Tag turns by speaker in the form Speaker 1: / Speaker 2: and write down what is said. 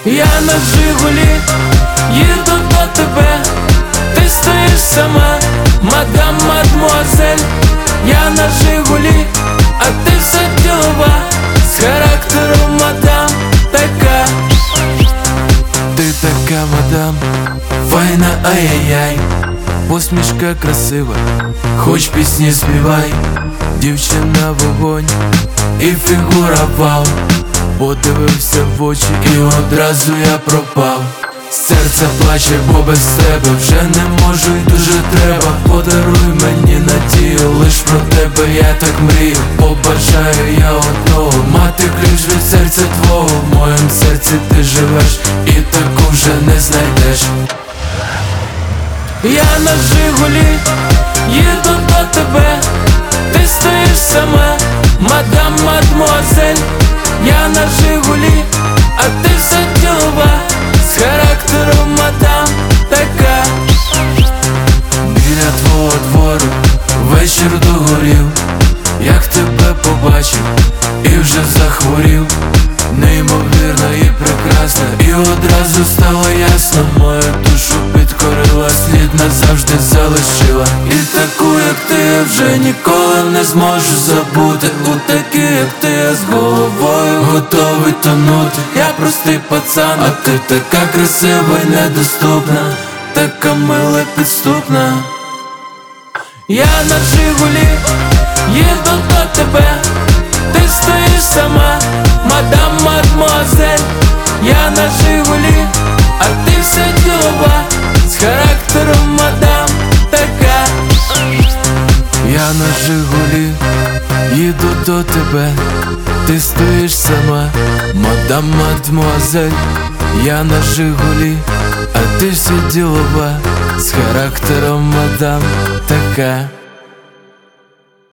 Speaker 1: Я на Жигулі їду до тебе, ти стоїш сама, мадам, мадмуазель. Я на Жигулі, а ти все ділова, з характером мадам така. Ти така мадам, файна, ай-яй-яй, посмішка красива, хоч пісні співай. Дівчина вогонь і фігура вау. Подивився в очі і одразу я пропав. Серце плаче, бо без тебе вже не можу і дуже треба. Подаруй мені надію, лиш про тебе я так мрію. Побажаю я одного, мати ключ від серця твого. В моєму серці ти живеш і таку вже не знайдеш. Я на Жигулі їду до тебе, ти стоїш сама, мадам, мадмуазель. Я на Жигулі, а ти все ділова, з характером мадам така. Біля твого двору вечір догорів, як тебе побачив і вже захворів. Неймовірна і прекрасна, і одразу стало ясно. Мою душу підкорила, слід назавжди залишила. І таку, як ти, я вже ніколи не зможу забути. У такі, як ти, я з головою готовий тонути. Я простий пацан, а ти така красива і недоступна, така мила, підступна. Я на Жигулі їду до тебе, ти стоїш сама, мадам, мадмуазель. Я на Жигулі, а ти все ділова, з характером мадам така. Я на Жигулі їду до тебе, ти стоїш сама, мадам, мадмуазель. Я на Жигулі, а ти все ділова, з характером мадам така.